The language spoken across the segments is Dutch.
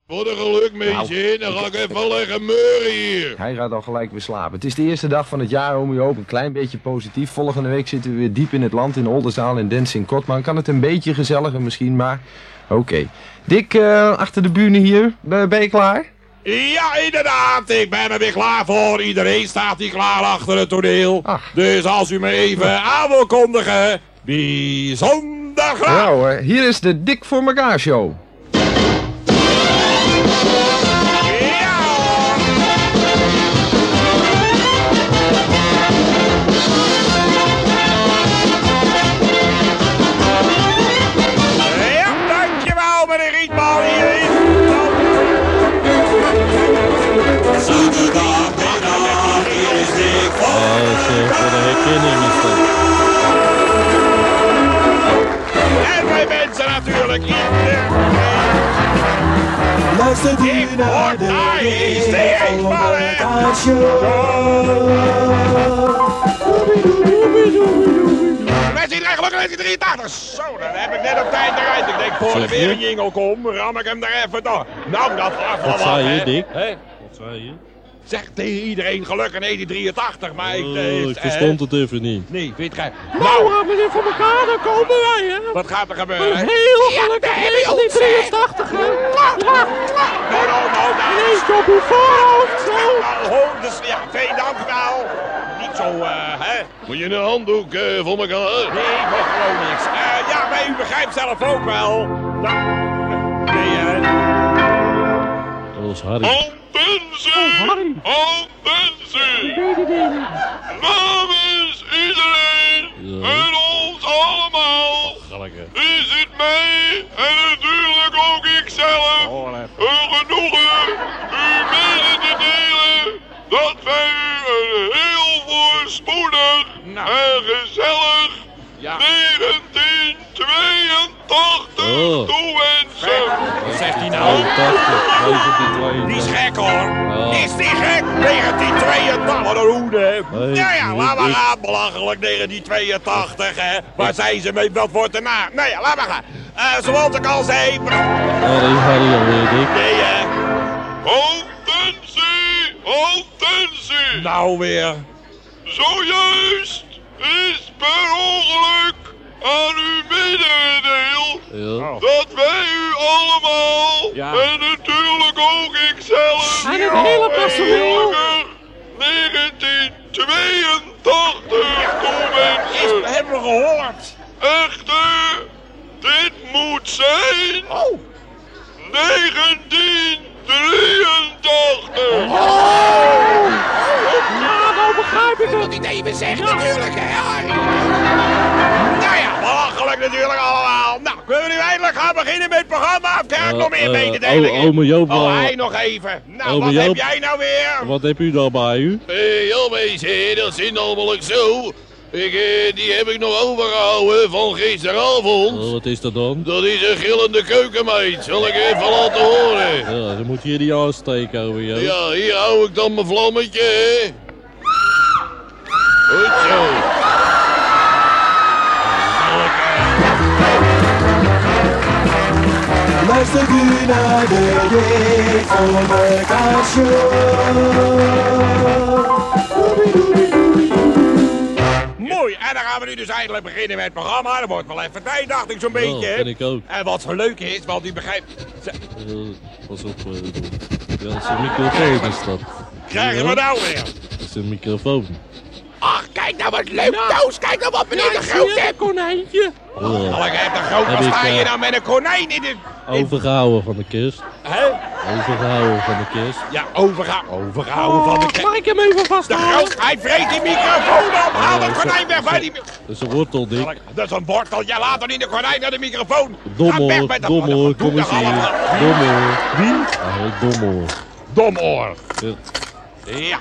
Wat een geluk, meisje. Dan ga ik even leggen meuren hier. Hij gaat al gelijk weer slapen. Het is de eerste dag van het jaar, oom Joop. Een klein beetje positief. Volgende week zitten we weer diep in het land in Oldenzaal en Dens in Kotman. Kan het een beetje gezelliger misschien, maar oké. Dick, achter de bühne hier. Ben je klaar? Ja, inderdaad. Ik ben er weer klaar voor. Iedereen staat hier klaar achter het toneel. Ach. Dus als u me even aan wil kondigen, bijzonder graag. Ja hoor, hier is de Dik voor elkaar show. Voor de herkenning is dat. En wij mensen natuurlijk Luistert u naar de Dik voor elkaar show. Wij zien eigenlijk gelukkig 1983. Zo, dan heb ik net op tijd eruit. Ik denk, voor er weer een jingle komt, ram ik hem er even door. Nou, dat was wel Wat zei je, Dick? Hè? Wat zei je? Zeg tegen iedereen gelukkig 1983, maar Ik verstond het even niet. Nee, weet je. Nou, meneer Van elkaar, dan komen wij, hè. Wat gaat er gebeuren? Een heel gelukkig 1983, hè. Ja. Nou, Eentje op uw voorhoofd, zo. Dus ja, twee dank wel. Niet zo, hè. Moet je een handdoek voor elkaar? Nee, ik mag gewoon niks. Ja, maar u begrijpt zelf ook wel. Nou, nee, Dat was Harry. Attentie! Attentie! Namens iedereen en ons allemaal is het mij en natuurlijk ook ikzelf een genoegen u mede te delen dat wij u een heel voorspoedig en gezellig 1982 toewensen. Wat zegt hij nou? Die is gek hoor. Is die gek? 1982, wat een hoede. Ja, laat maar gaan. Belachelijk 1982, hè. Waar zijn ze mee? Wat wordt erna? Nou ja, laat maar gaan. Zoals ik al zei. Ja, die Harry alweer, Dick. Nee, hè. Attentie! Attentie! Nou weer. Zojuist is per ongeluk aan u medegedeeld dat wij u allemaal en natuurlijk ook ikzelf En het hele personeel. 1982 toewensen. Hebben we gehoord. Echter, dit moet zijn 1983. Ja, nou begrijp ik Dat het. niet even zeggen natuurlijk, hè, Harry. Nou ja, belachelijk natuurlijk allemaal. Nou, kunnen we nu eindelijk gaan beginnen met het programma? Of krijg ik nog meer mededelingen? Ome Joop, hij nog even. Nou, ome wat Joop, heb jij nou weer? Wat heb u dan bij u? Ja, meisje, dat zit namelijk zo. Die heb ik nog overgehouden van gisteravond. Wat is dat dan? Dat is een gillende keukenmeid. Zal ik even laten horen? Ja, dan moet je die aansteken over jou. Ja, hier hou ik dan mijn vlammetje, hè. Goed zo. Luistert u naar de Dik voor elkaar show. Mooi, en dan gaan we nu dus eindelijk beginnen met het programma. Dat wordt wel even tijd, dacht ik zo'n beetje. vind ik ook. En wat zo leuk is, want u begrijpt... Pas op, ja, dat is een microfoon is dat. Krijgen we nou weer? Dat is een microfoon. Ach, kijk nou wat leuk, Toos. Kijk nou wat meneer de Groot Een heeft. konijntje. Allee, heb de Groot, Heb wat ik, sta je nou met een konijn in de... Overgehouden van de kist. Hè? Overgehouden van de kist. Ja, overgehouden van de... Mag ik hem even De vasthouden? Groot, hij vreet die microfoon op. Haal dat konijn weg bij die... Dat is een wortel, Dick. Dat is een wortel. Ja, laat dan in de konijn naar de microfoon. Ga Domoor, weg met dat... domoor, Doe kom eens dat hier. allemaal. Domoor. Wie? Domoor. Domoor. Ja. Ja.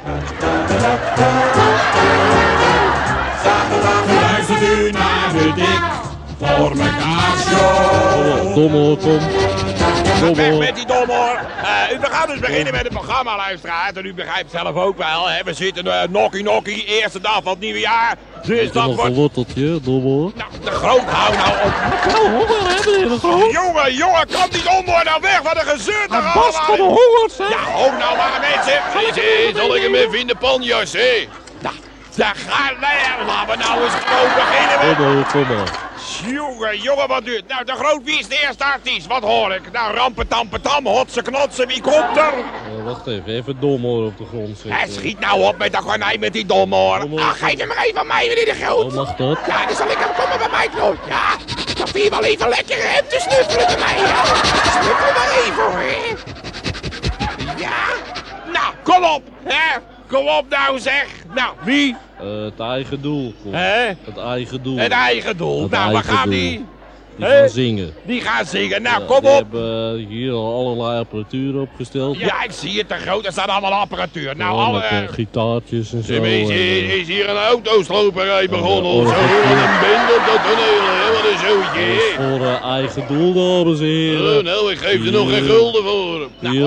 Luistert u naar de Dik voor elkaar show. Domoor, kom. weg met die domhoor. We gaan dus beginnen met het programma, luisteraars. En u begrijpt zelf ook wel, hè. We zitten nokkie, eerste dag van het nieuwe jaar. Dus dat nog een worteltje, domhoor. Nou, de Groot, hou nou op. Ik kan honger hebben, meneer de Groot. Jongen, kom die domhoor nou weg, wat een gezeur toch Bas van de hongerd, zeg. Ja, ho nou maar mensen. Zal ik hem even in de pan jassen, hè? Nou, daar gaan we. Laten we nou eens gewoon beginnen met... Domhoor, kom maar. Jongen, wat duurt. Nou, de Groot, wie is de eerste artiest? Wat hoor ik? Nou, rampetampetam, hotse knotsen, wie komt er? Wacht even domhoor op de grond zetten. Schiet nou op met dat konijn met die domhoor. Geef hem maar even aan mij, meneer de Groot. Oh, mag dat? Ja, dan zal ik hem komen bij mij, Knoot. Ja, dan vind je wel even lekker hem te snuffelen bij mij, ja. Snuffel maar even, hoor. Ja, nou, kom op, hè. Kom op nou, zeg. Nou, wie? Het eigen doel. Kom. Hè? Het eigen doel. Het eigen doel. Het Nou, waar eigen gaan doel. die? Die gaan zingen. Die gaan zingen. Nou, Ja, kom die op. hebben hier al allerlei apparatuur opgesteld. Ja, ik zie het te groot. Er staat allemaal apparatuur. Nou, Ja, alle... met gitaartjes en zo. Is hier een autosloperij begonnen Oh, of zo? oh, Wat oh. een bende op dat toneel, hè? Wat een zootje, Dat is hè? voor eigen doel, dames en heren. Nou, ik geef er nog geen gulden voor. Nou,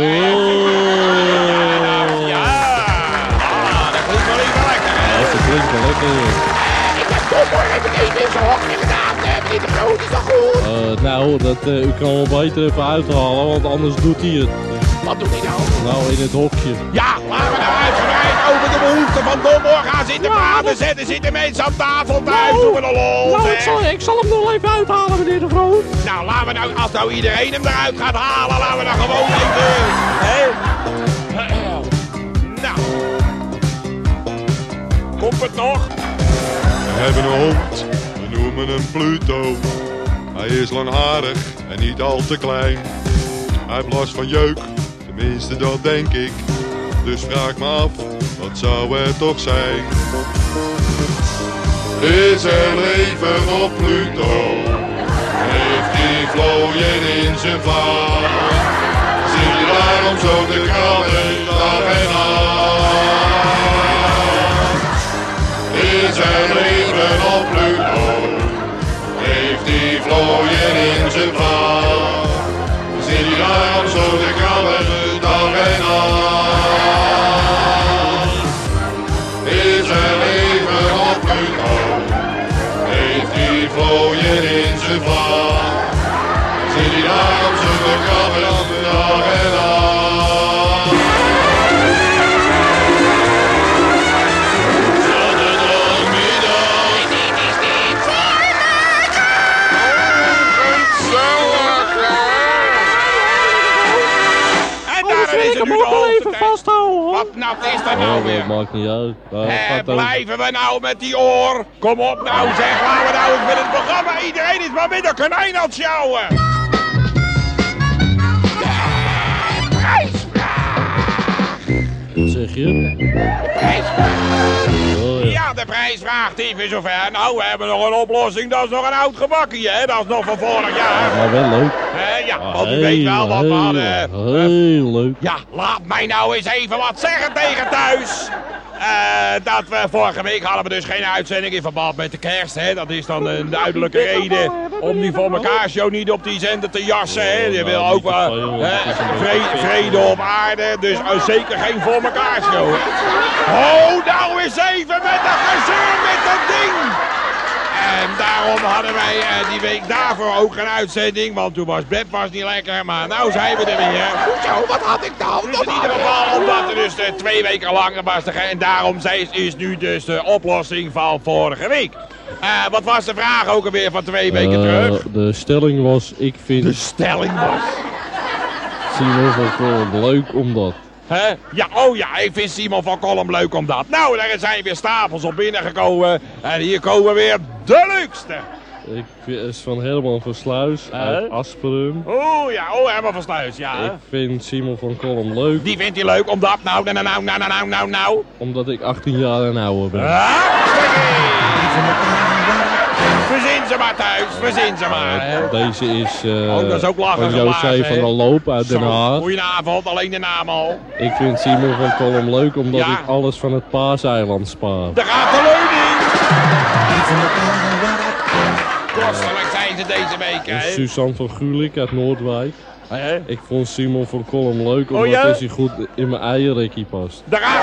ja. Dat klinkt wel even lekker, hè. Dat klinkt wel lekker. Ik heb domhoor even in zijn hokje gedaan, meneer de Groot. Is dat goed? Nou, u kan wel beter even uithalen, want anders doet hij het. Wat doet hij nou? Nou, in het hokje. Ja, laten we nou uitgebreid over de behoeften van domhoor gaan zitten praten. Zitten mensen aan tafel thuis, doen we de lol. Nou, zeg. ik zal hem nog even uithalen, meneer de Groot. Nou, laten we nou, als nou iedereen hem eruit gaat halen, laten we dan gewoon even... Hè? Nou. Komt het nog? We hebben een hond, we noemen hem Pluto. Hij is langharig en niet al te klein. Hij heeft last van jeuk, tenminste dat denk ik. Dus vraag me af, wat zou het toch zijn? Is er leven op Pluto? Heeft hij vlooien in zijn vaart? Zit hij daarom zo te krabben, dag en nacht? Is er leven op Pluto? Heeft hij vlooien in zijn vaart? Zit hij daarom zo te krabben, dag en nacht? Is er leven op Pluto? Heeft hij vlooien in zijn vaart? Zit hij daarom zo te krabben, dag en nacht? Is Ik hem ook wel even vasthouden, hoor. Wat nou is dat nou Oh, weer? dat maakt niet uit. Blijven we nou met die oor? Kom op nou zeg, laten we nou eens met het programma. Iedereen is maar met een konijn aan het sjouwen. Wat zeg je? Oh, ja. Ja, de prijsvraag, die is zover. Nou, we hebben nog een oplossing. Dat is nog een oud gebakje, hè? Dat is nog van vorig jaar. Maar wel leuk. Ja, want u weet wel wat we hadden. Heel leuk. Ja, laat mij nou eens even wat zeggen tegen thuis. Dat we vorige week hadden we dus geen uitzending in verband met de kerst. Hè? Dat is dan een duidelijke reden om die voor elkaar show niet op die zender te jassen. Hè? Je wil ook wel vrede op aarde, dus zeker geen voor elkaar show. Oh, nou eens even met dat gezeur met dat ding. En daarom hadden wij die week daarvoor ook geen uitzending, want toen was Beb niet lekker, maar nou zijn we er weer. Hoezo, wat had ik dan? Dus in ieder geval, omdat er dus 2 weken langer was en daarom is nu dus de oplossing van vorige week. Wat was de vraag ook alweer van 2 weken terug? De stelling was, ik vind De stelling was... Simon van Kolm leuk omdat... Hè? Ja, oh ja, ik vind Simon van Kolm leuk omdat. Nou, daar zijn weer stapels op binnengekomen. En hier komen weer de leukste. Ik vind, is van Herman van Sluis uit Asperen. Oh ja, oh Herman van Sluis, ja. Ik vind Simon van Kolm leuk. Die vindt hij leuk omdat, nou. Omdat ik 18 jaar en ouder ben. Verzin ze maar thuis, verzin ze maar. Hè. Deze is dat is ook lachen van José van der Loop uit Den Haag. Goedenavond, alleen de naam al. Ik vind Simon van Kolm leuk omdat Ja. ik alles van het Paaseiland spaar. Daar gaat de leuning. Kostelijk zijn ze deze week, hè. Suzanne van Gulik uit Noordwijk. Ik vond Simon van Kolm leuk, omdat ja? hij goed in mijn eierrekkie past. Daar gaat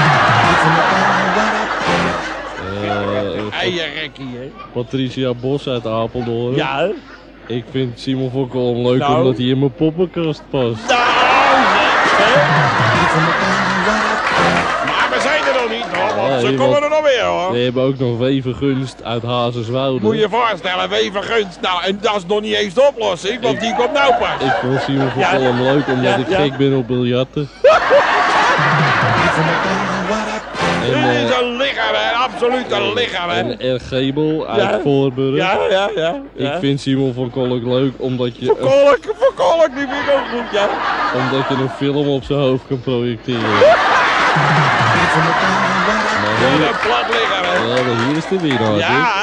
hij. Eierrekkie, hè? Patricia Bos uit Apeldoorn. Ja. Ik vind Simon van Kolm leuk, Nou. omdat hij in mijn poppenkast past. Maar we zijn er nog niet, hoor, want ze Nee, komen want- er nog weer, hoor. We hebben ook nog Wevergunst uit Hazerswoude. Moet je je voorstellen, Wevergunst. Nou, en dat is nog niet eens de oplossing, want die komt nou pas. Ik vond Simon van Ja. Kolm leuk, omdat Ja, ik ja. gek ben op biljarten. Dit En, is een ligger, hè. Absoluut een ligger, hè. en R. Gebel uit Ja. Voorburg. Ja. Ik vind Simon van Kolk leuk, omdat je, Verkolk, die vind ik ook goed, ja. omdat je een film op zijn hoofd kan projecteren. Maar Wat hier, een plat ligger, hè. hier is de winnaar. Ja.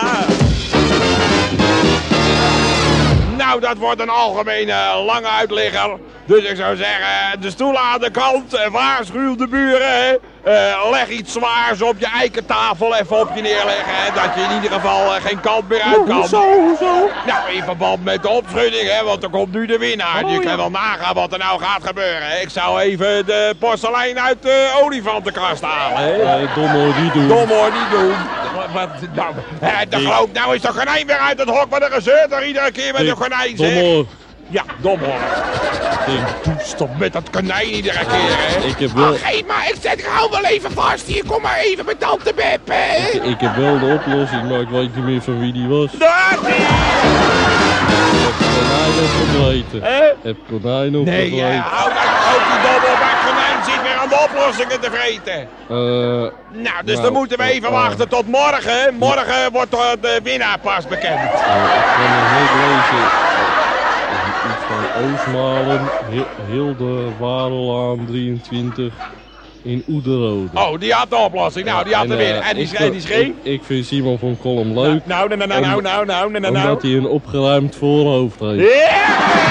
Nou, dat wordt een algemene lange uitligger. Dus ik zou zeggen, de stoelen aan de kant, waarschuw de buren. Hè. Leg iets zwaars op je eikentafel even op je neerleggen. Hè, dat je in ieder geval geen kant meer uit kan. Hoezo? Nou, in verband met de opschudding, hè, want er komt nu de winnaar. Je kan wel nagaan wat er nou gaat gebeuren. Hè. Ik zou even de porselein uit de olifantenkast halen. Hè. Dom hoor, die doen. Dom hoor, niet doen. Nou, de geloof, nou is de konijn weer uit het hok, maar er gezeurt er iedere keer met de konijn, Dom zeg. hoor. Ja, dom hoor. Stop met dat konijn iedere keer, hè. Ik heb wel, Geef maar, ik zet gewoon wel even vast hier. Kom maar even met tante Beb, hè. ik heb wel de oplossing, maar ik weet niet meer van wie die was. Daar is hij. Heb konijn opgegeten. Heb konijn Nee, opgegeten. hou die dom op, maar het konijn zit weer aan de oplossingen te vreten. Nou, dus dan moeten we even wachten tot morgen. Morgen wordt de winnaar pas bekend. Ik kan nog niet lezen. Iets van Oostmalen, Hilde Warelaan 23 in Oederode. Oh, die had de oplossing. Nou, die had de winnaar. En die schreef? Ik vind Simon van Kolm leuk, Nou. omdat hij een opgeruimd voorhoofd heeft. Ja!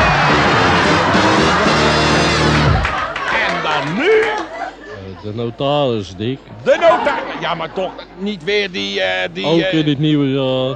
En dan nu De notaris, Dick. de nota. Ja, maar toch niet weer die... Ook in het nieuwe jaar.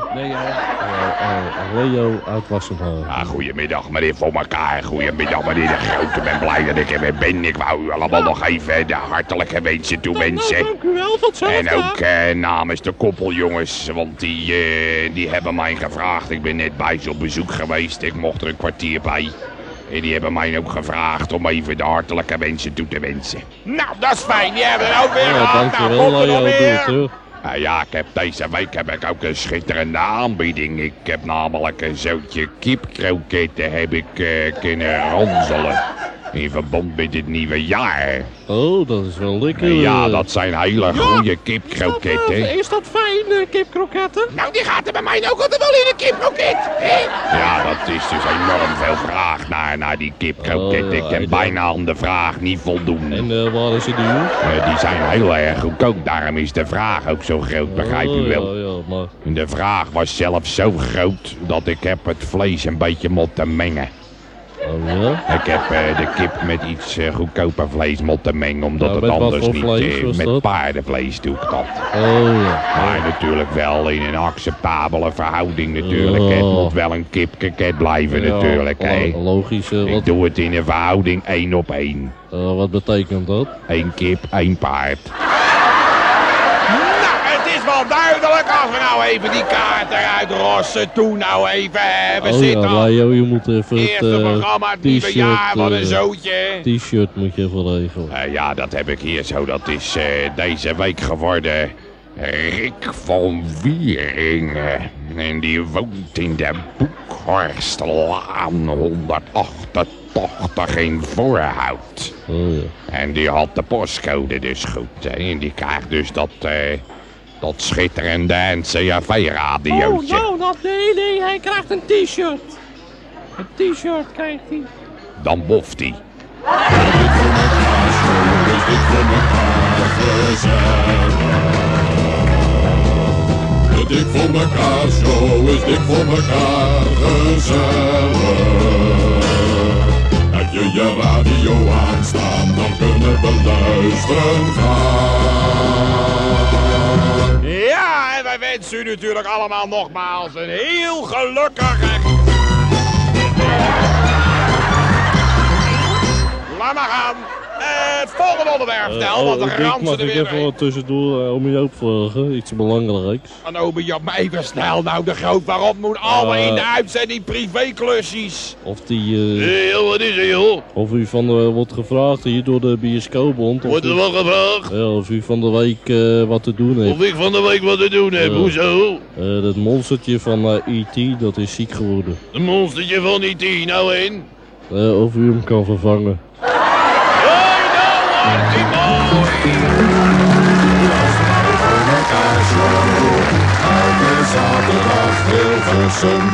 Leo uit Wassenhagen. Ah, goedemiddag meneer Voor elkaar. Goedemiddag meneer De Grote. Ik ben blij dat ik er weer ben. Ik wou u allemaal nog even de hartelijke wensen toewensen. Dank u wel, tot En ook namens de koppeljongens, want die hebben mij gevraagd. Ik ben net bij ze op bezoek geweest. Ik mocht er een kwartier bij. En die hebben mij ook gevraagd om even de hartelijke wensen toe te wensen. Nou, dat is fijn. Die hebben we ook weer Ja, gehad. Nou, dankjewel komt er nog Leo, doe meer. het terug. Ja, deze week heb ik ook een schitterende aanbieding. Ik heb namelijk een zootje kipkroketten heb ik kunnen ronselen. In verband met het nieuwe jaar. Oh, dat is wel lekker. Ja, dat zijn hele goede kipkroketten. Is dat fijn, kipkroketten? Nou, die gaat er bij mij ook altijd wel in een kipkroket, hè? Ja, dat is dus enorm veel vraag naar die kipkroketten. Oh, ja, Ik kan ja. bijna aan de vraag niet voldoen. En waar is het nu? Die zijn heel erg goedkoop, daarom is de vraag ook zo groot, begrijp u wel. Ja, maar... En de vraag was zelfs zo groot dat ik heb het vlees een beetje moeten mengen. Oh ja? Ik heb de kip met iets goedkoper vlees moeten mengen, omdat Ja, het met wat anders voor niet... vlees was met dat? paardenvlees doe ik dat. Oh ja. Maar natuurlijk wel in een acceptabele verhouding natuurlijk. Oh. Het moet wel een kipkroket blijven natuurlijk. Hè. Logisch. Ik doe het in een verhouding 1 op 1. Wat betekent dat? 1 kip, 1 paard. Nou, het is wel duidelijk als we nou even die kaart eruit rossen. Doe nou even. We Oh zitten ja, al Leo, je moet even het eerste programma, het nieuwe jaar, wat een t-shirt, zootje. t-shirt moet je even regelen. Ja, dat heb ik hier zo. Dat is deze week geworden Rick van Wieringen. En die woont in de Boekhorstlaan 188 in Voorhout. Oh ja. En die had de postcode dus goed. Hè. En die krijgt dus dat schitterende NCRV-radiootje. Oh, nou, nee, hij krijgt een t-shirt. Een t-shirt krijgt hij. Dan boft hij. De Dik voor elkaar show is dik voor elkaar gezellig. Heb je radio aanstaan, dan kunnen we luisteren gaan. Ja, en wij wensen u natuurlijk allemaal nogmaals een heel gelukkig laat maar gaan. Het volgende onderwerp, vertel, want de Dick, ransen mag er ik weer even wat tussendoor om je ook vragen? Iets belangrijks. En ome Joop, maar even snel nou de groot, waarop moet allemaal in de uitzending privéklusjes? Of die... Heel, wat is er, joh? Of u wordt gevraagd hier door de bioscoopbond. Wordt er wel gevraagd? Ja, of u van de week wat te doen heeft. Of ik van de week wat te doen heb, hoezo? Dat monstertje van E.T. dat is ziek geworden. Een monstertje van E.T. nou in. Of u hem kan vervangen. Elke zaterdag Hilversum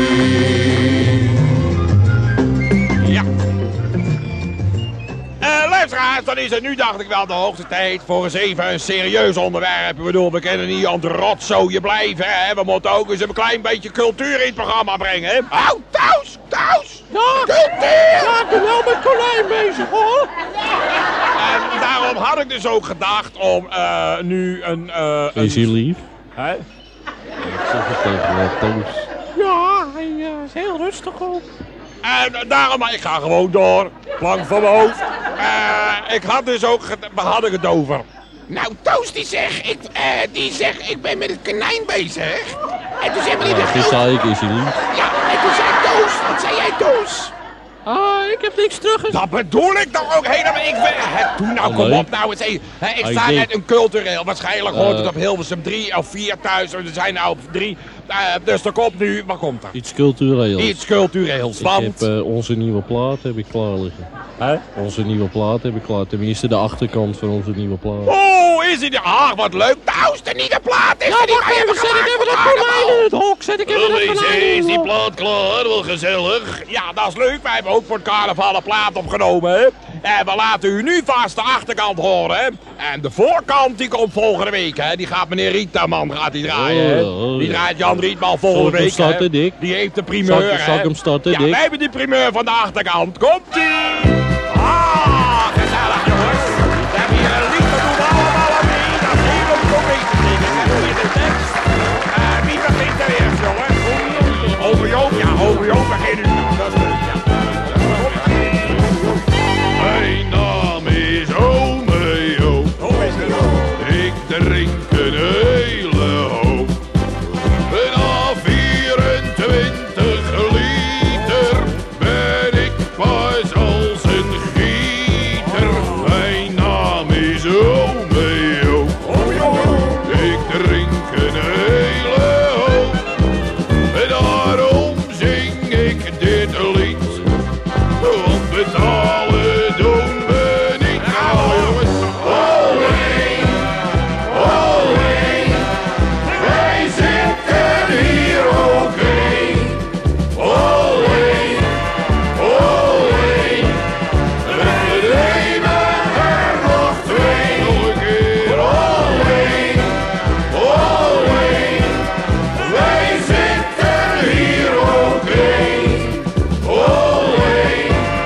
3. Ja. Luisteraars, dan is het nu, dacht ik wel, de hoogste tijd voor eens even een serieus onderwerp. Ik bedoel, we kunnen niet aan het rotzooien blijven, hè. We moeten ook eens een klein beetje cultuur in het programma brengen, hè. Oh, Toos! Ja, Cultuur! ja, ik ben wel met Colijn bezig, hoor. En daarom had ik dus ook gedacht om nu een... Is hij lief? Hè? Ik zeg het tegen Toos. Ja, hij is heel rustig ook. En daarom, ik ga gewoon door. Plank van mijn hoofd. Ik had dus ook, waar had ik het over? Nou, Toos die zegt, ik ben met het konijn bezig. En toen zei meneer de Toen Groot... zei ik, is hij lief? Ja, en toen zei Toos, wat zei jij Toos? Ik heb niks terug. Dat bedoel ik toch ook helemaal. Doe nou, kom nee. op nou eens even. Ik Hij sta deed- net een cultureel. Waarschijnlijk hoort het op Hilversum 3 of 4 thuis. Er zijn nou op 3. Dus er komt nu, wat komt er? Iets cultureels. Iets cultureels. Ik Want... heb onze nieuwe plaat heb ik klaar liggen. Onze nieuwe plaat heb ik klaar. Tenminste de achterkant van onze nieuwe plaat. Oh, is hij er? Ah, wat leuk. Nou, de nieuwe plaat is Ja, er niet. wacht Wij even, hebben zet ik gemaakt even dat voor konijn in het hok. Zet ik even dat Wees, konijn in is het die hok. plaat klaar? Wel gezellig. Ja, dat is leuk. Wij hebben ook voor het carnaval een plaat opgenomen. Hè? En we laten u nu vast de achterkant horen. Hè? En de voorkant die komt volgende week. Hè? Die gaat meneer Rietman draaien. Hè? Die draait Jan Rietman volgende week. Zal ik hem starten, hè? Dick? Die heeft de primeur. Zal ik hem starten, Ja, Dick? wij hebben die primeur van de achterkant. Komt-ie! Ah, gezellig jongens. We hebben hier een lied, dat doen we allemaal aan mee. Dat is heel leuk om mee te zingen. En hoe je de tekst. Wie begint er eerst, jongen? Ome Joop, ja, ome Joop begint nu. Dat is leuk, ja. Mijn naam is Ome Joop. Hoe is het? Ik drink een hele hoop. Na 24 liter ben ik pas als een gieter. Mijn naam is Ome Joop. Ik drink een hele hoop. En daarom zing ik dit lied. Want betalen doen we niet. Nou jongens. Olé, olé. Wij zitten hier oké. Olé, olé. We nemen er nog twee. Nog een keer. Olé, olé. Wij zitten hier oké. Olé,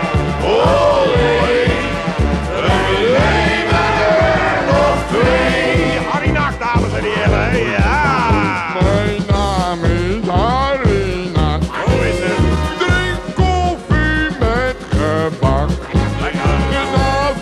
olé. We nemen er nog twee. Harry Nacht, dames en heren. Ja. Mijn naam is Harry Nacht. Hoe is het? Drink koffie met gebak. Na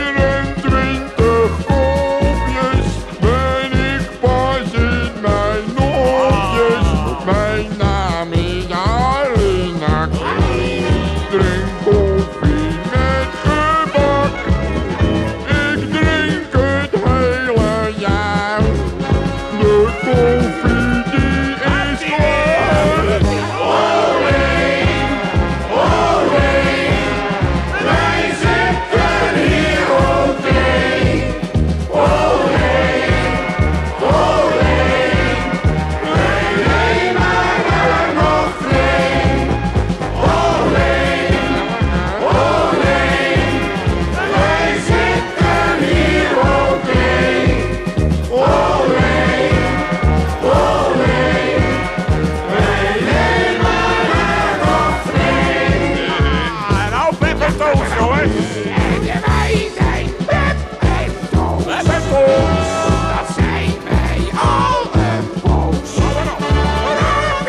24 kopjes ben ik pas in mijn nopjes. Mijn naam is Harry Nacht. Drink koffie met gebak. Ik drink het hele jaar. De koffie die is klaar. Olé, olé. Wij zitten hier oké. Olé, olé. Wij nemen er nog twee. Olé, olé. Wij zitten hier oké. Olé, olé. Wij nemen er nog twee. En nou Pep en Toos, jongens. En wij zijn Pep en Toos. Pep en Toos. Dat zijn wij al een poos. Na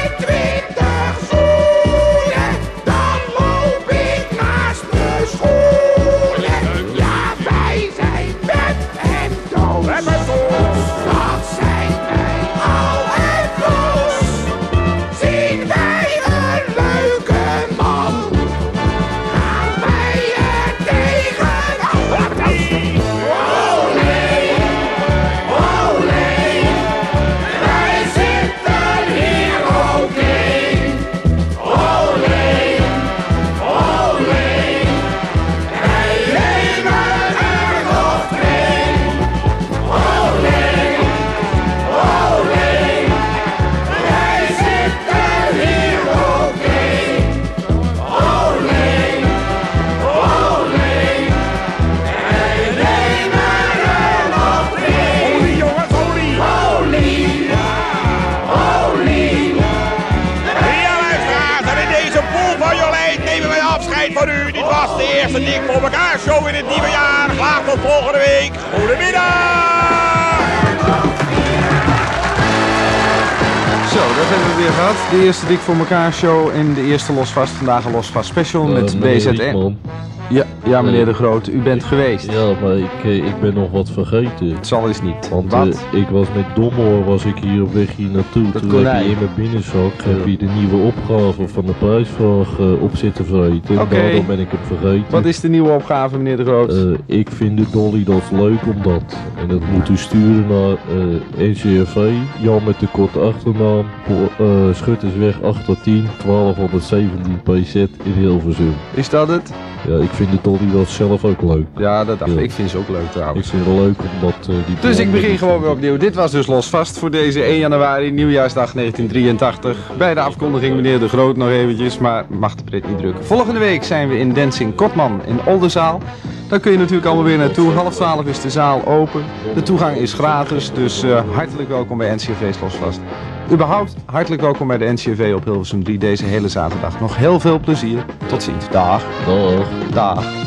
24 zoenen, dan loop ik naast mijn schoenen. eerste Dik voor elkaar show in het nieuwe jaar. Graag tot volgende week. Goedemiddag! Zo, dat hebben we weer gehad. De eerste Dik voor elkaar show en de eerste Losvast. Vandaag een Losvast special met BZN. Ja, meneer De Groot, u bent geweest. Ja, maar ik ben nog wat vergeten. Het zal eens niet. Want Wat? ik was met Dommer hier op weg hier naartoe. Dat Toen konijn. heb je in mijn binnenzak heb je de nieuwe opgave van de prijsvraag op zitten vreten. Oké. Daarom ben ik hem vergeten. Wat is de nieuwe opgave, meneer De Groot? Ik vind de Dolly dat leuk omdat. En dat moet u sturen naar NCRV, Jan met de korte achternaam, Schuttersweg 810 1217 PZ in Hilversum. Is dat het? Ja, ik vind de Dolly dat zelf ook leuk. Ja, dat dacht ik. Ja. Ik vind ze ook leuk Ik trouwens. vind het leuk omdat die... Dus ik begin gewoon weer opnieuw. Dit was dus Losvast voor deze 1 januari, nieuwjaarsdag 1983. Bij de afkondiging meneer De Groot nog eventjes, maar mag de pret niet drukken. Volgende week zijn we in Dancing Kotman in Oldenzaal. Daar kun je natuurlijk allemaal weer naartoe. 11:30 is de zaal open. De toegang is gratis, dus hartelijk welkom bij NCRV's Losvast. Überhaupt hartelijk welkom bij de NCRV op Hilversum 3 deze hele zaterdag. Nog heel veel plezier. Tot ziens. Dag. Dag. Dag.